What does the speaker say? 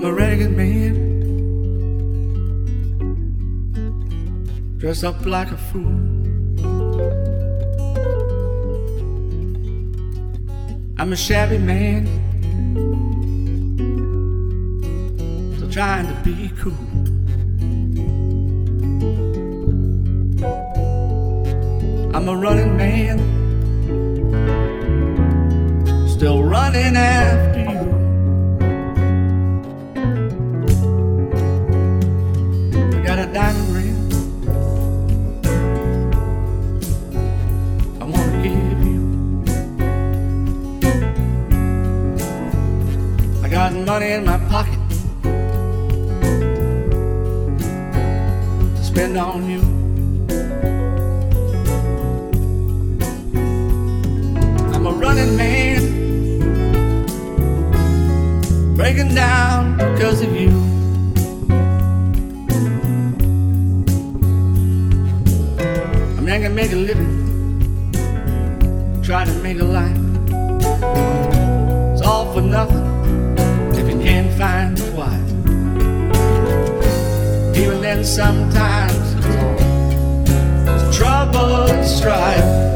I'm a ragged man, dressed up like a fool. I'm a shabby man, still trying to be cool. I'm a running man, still running after you. I got a diamond ring I wanna give you. I got money in my pocket to spend on you. I'm a running man, breaking down because of you. I mean, I can make a living, try to make a life. It's all for nothing if you can't find a wife. Even then sometimes it's trouble and strife.